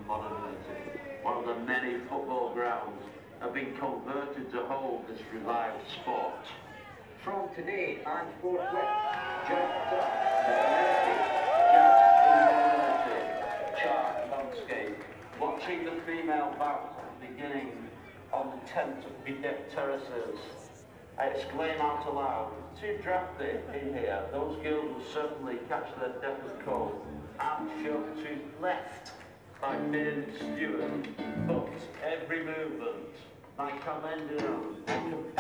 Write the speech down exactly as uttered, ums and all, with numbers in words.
modernity. One of the many football grounds have been converted to hold this revived sport. From today and forthwith, just just chart landscape. Watching the female bout beginning on the tenth of Bidet Terraces, I exclaim out aloud, too drafty in here. Those girls will certainly catch their death of cold. I'm shoved to left by Beard Stewart, but every movement, my commendation and